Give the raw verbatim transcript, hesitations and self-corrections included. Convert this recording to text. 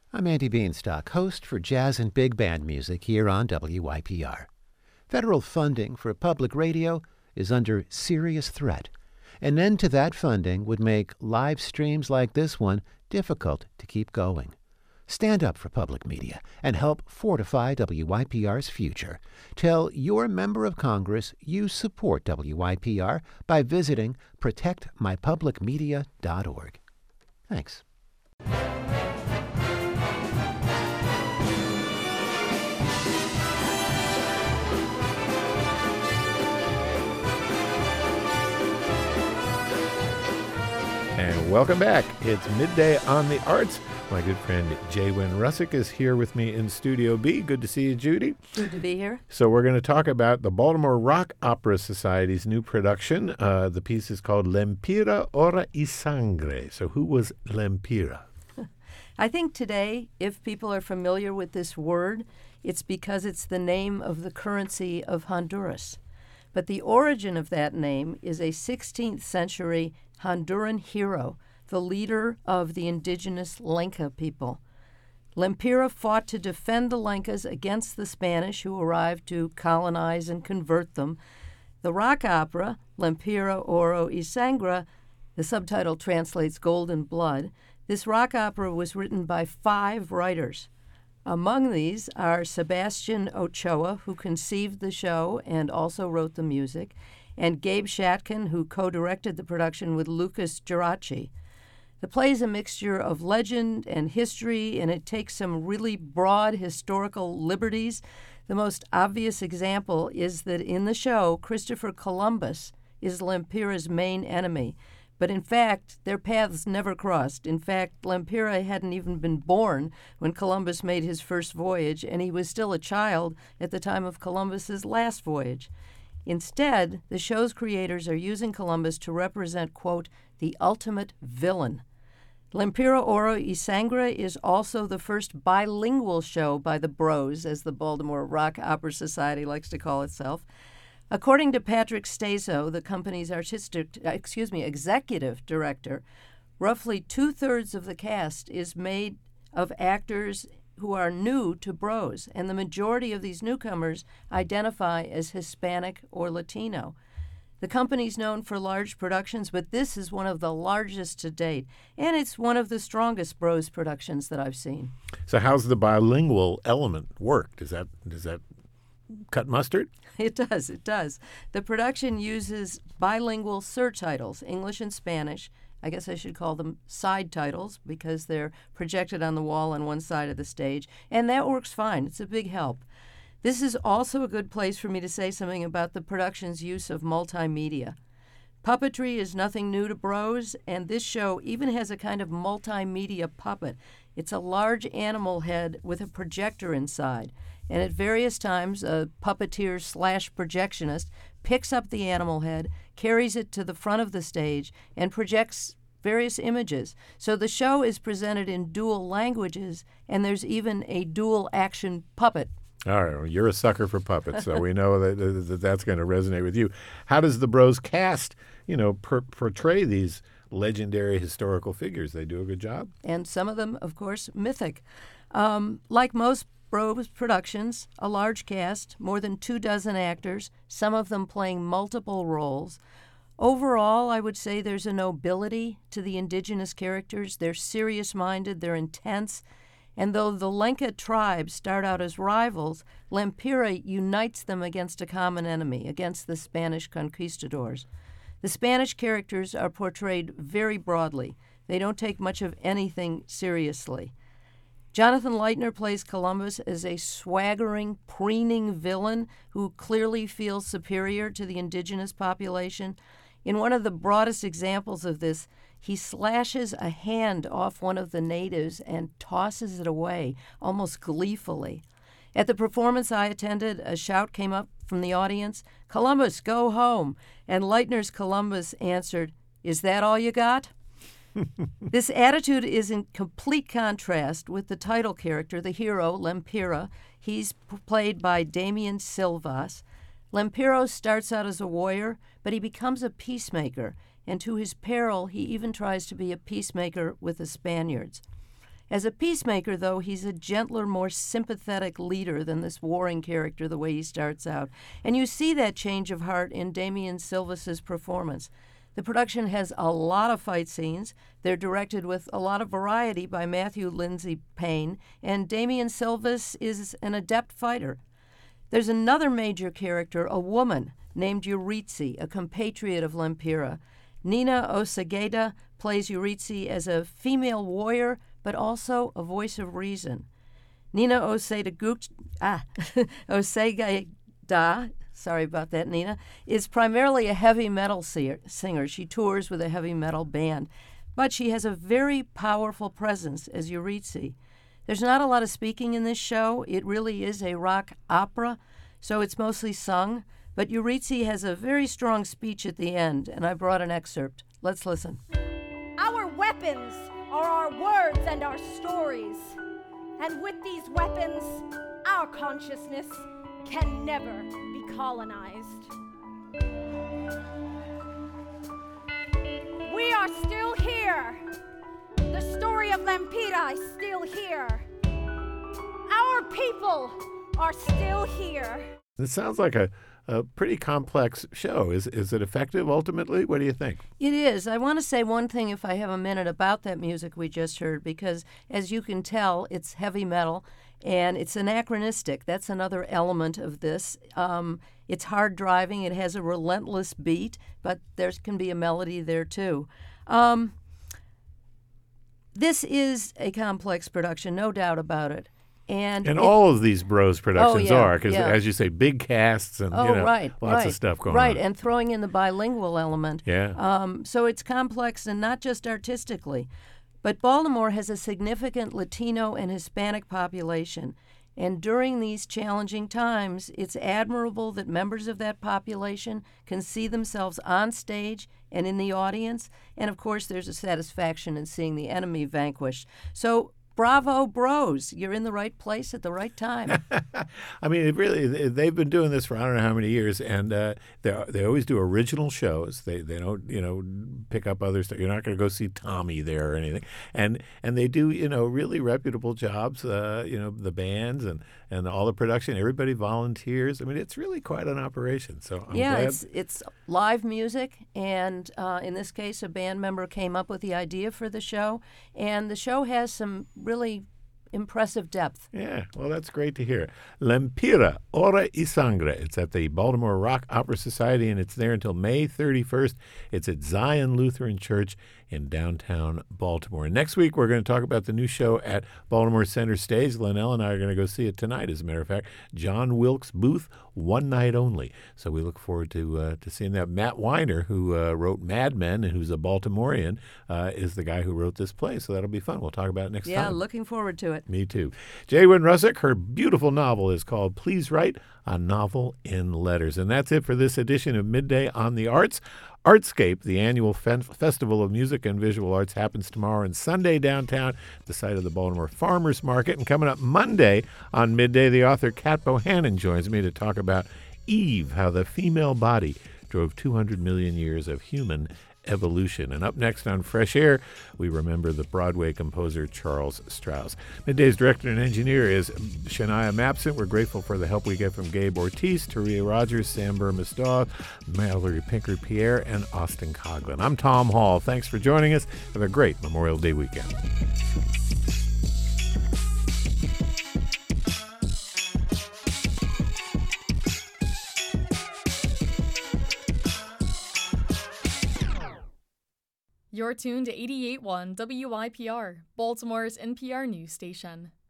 I'm Andy Beanstalk, host for jazz and big band music here on W Y P R. Federal funding for public radio is under serious threat. An end to that funding would make live streams like this one difficult to keep going. Stand up for public media and help fortify W Y P R's future. Tell your member of Congress you support W Y P R by visiting protect my public media dot org. Thanks. And welcome back. It's Midday on the Arts. My good friend Jay Wynn Russick is here with me in Studio B. Good to see you, Judy. Good to be here. So we're going to talk about the Baltimore Rock Opera Society's new production. Uh, the piece is called L'Empira, Oro y Sangre. So who was L'Empira? I think today, if people are familiar with this word, it's because it's the name of the currency of Honduras. But the origin of that name is a sixteenth century Honduran hero, the leader of the indigenous Lenca people. L'Empira fought to defend the Lencas against the Spanish who arrived to colonize and convert them. The rock opera, L'Empira, Oro y Sangre, the subtitle translates Gold and Blood. This rock opera was written by five writers. Among these are Sebastian Ochoa, who conceived the show and also wrote the music, and Gabe Shatkin, who co-directed the production with Lucas Geraci. The play is a mixture of legend and history, and it takes some really broad historical liberties. The most obvious example is that in the show, Christopher Columbus is L'Empira's main enemy. But in fact, their paths never crossed. In fact, L'Empira hadn't even been born when Columbus made his first voyage, and he was still a child at the time of Columbus's last voyage. Instead, the show's creators are using Columbus to represent, quote, the ultimate villain. L'Empira, Oro y Sangre is also the first bilingual show by the Bros, as the Baltimore Rock Opera Society likes to call itself. According to Patrick Stazo, the company's artistic, excuse me, executive director, roughly two-thirds of the cast is made of actors who are new to Bros, and the majority of these newcomers identify as Hispanic or Latino. The company's known for large productions, but this is one of the largest to date, and it's one of the strongest Bros productions that I've seen. So how's the bilingual element work? Does that does that cut mustard? It does, it does. The production uses bilingual surtitles, English and Spanish. I guess I should call them side titles because they're projected on the wall on one side of the stage, and that works fine. It's a big help. This is also a good place for me to say something about the production's use of multimedia. Puppetry is nothing new to Bros, and this show even has a kind of multimedia puppet. It's a large animal head with a projector inside, and at various times a puppeteer slash projectionist picks up the animal head, carries it to the front of the stage, and projects various images. So the show is presented in dual languages, and there's even a dual action puppet. All right, well, you're a sucker for puppets, so we know that, that that's going to resonate with you. How does the Bros cast, you know, per- portray these legendary historical figures? They do a good job? And some of them, of course, mythic. Um, like most Bros productions, a large cast, more than two dozen actors, some of them playing multiple roles. Overall, I would say there's a nobility to the indigenous characters. They're serious-minded, they're intense, and though the Lenca tribes start out as rivals, L'Empira unites them against a common enemy, against the Spanish conquistadors. The Spanish characters are portrayed very broadly. They don't take much of anything seriously. Jonathan Leitner plays Columbus as a swaggering, preening villain who clearly feels superior to the indigenous population. In one of the broadest examples of this, he slashes a hand off one of the natives and tosses it away, almost gleefully. At the performance I attended, a shout came up from the audience, "Columbus, go home!" And Leitner's Columbus answered, "Is that all you got?" This attitude is in complete contrast with the title character, the hero, L'Empira. He's p- played by Damian Silvas. L'Empira starts out as a warrior, but he becomes a peacemaker, and to his peril, he even tries to be a peacemaker with the Spaniards. As a peacemaker, though, he's a gentler, more sympathetic leader than this warring character the way he starts out. And you see that change of heart in Damien Silvas' performance. The production has a lot of fight scenes. They're directed with a lot of variety by Matthew Lindsay Payne, and Damien Silvas is an adept fighter. There's another major character, a woman named Eurydice, a compatriot of Lempira. Nina Osegeda plays Eurydice as a female warrior, but also a voice of reason. Nina Osegeda, ah, Osegeda, sorry about that, Nina, is primarily a heavy metal singer. She tours with a heavy metal band, but she has a very powerful presence as Eurydice. There's not a lot of speaking in this show. It really is a rock opera, so it's mostly sung, but Eurydice has a very strong speech at the end, and I brought an excerpt. Let's listen. Our weapons are our words and our stories, and with these weapons, our consciousness can never be colonized. We are still here. The story of Lempira is still here. Our people are still here. It sounds like a, a pretty complex show. Is is it effective ultimately? What do you think? It is. I want to say one thing, if I have a minute, about that music we just heard, because as you can tell, it's heavy metal and it's anachronistic. That's another element of this. Um, it's hard driving. It has a relentless beat, but there can be a melody there too. Um, this is a complex production, no doubt about it. And, and it, all of these Bros productions oh, yeah, are, because yeah. as you say, big casts and oh, you know, right, lots right, of stuff going right. on. Right, and throwing in the bilingual element. Yeah. Um, so it's complex and not just artistically. But Baltimore has a significant Latino and Hispanic population. And during these challenging times, it's admirable that members of that population can see themselves on stage and in the audience. And of course, there's a satisfaction in seeing the enemy vanquished. So bravo, Bros. You're in the right place at the right time. I mean, it really, they've been doing this for I don't know how many years, and uh, they they always do original shows. They they don't, you know, pick up other stuff. You're not going to go see Tommy there or anything. And and they do, you know, really reputable jobs, uh, you know, the bands and, and all the production. Everybody volunteers. I mean, it's really quite an operation. So I'm yeah, glad. it's it's live music, and uh, in this case, a band member came up with the idea for the show, and the show has some really impressive depth. Yeah, well, that's great to hear. Lempira, Ora y Sangre. It's at the Baltimore Rock Opera Society, and it's there until May thirty-first. It's at Zion Lutheran Church in downtown Baltimore. And next week, we're going to talk about the new show at Baltimore Center Stage. Linnell and I are going to go see it tonight, as a matter of fact. John Wilkes Booth, one night only. So we look forward to uh, to seeing that. Matt Weiner, who uh, wrote Mad Men and who's a Baltimorean, uh, is the guy who wrote this play. So that'll be fun. We'll talk about it next Yeah, time. Yeah, looking forward to it. Me too. Jay Wynn Russick, her beautiful novel is called Please Write a Novel in Letters. And that's it for this edition of Midday on the Arts. Artscape, the annual fe- festival of music and visual arts, happens tomorrow and Sunday downtown at the site of the Baltimore Farmers Market. And coming up Monday on Midday, the author Kat Bohannon joins me to talk about Eve, how the female body drove two hundred million years of human evolution. And up next on Fresh Air, we remember the Broadway composer Charles Strauss. Midday's director and engineer is Shania Mapson. We're grateful for the help we get from Gabe Ortiz, Taria Rogers, Sam Burmistad, Mallory Pinker-Pierre, and Austin Coughlin. I'm Tom Hall. Thanks for joining us. Have a great Memorial Day weekend. You're tuned to eighty-eight point one W I P R, Baltimore's N P R news station.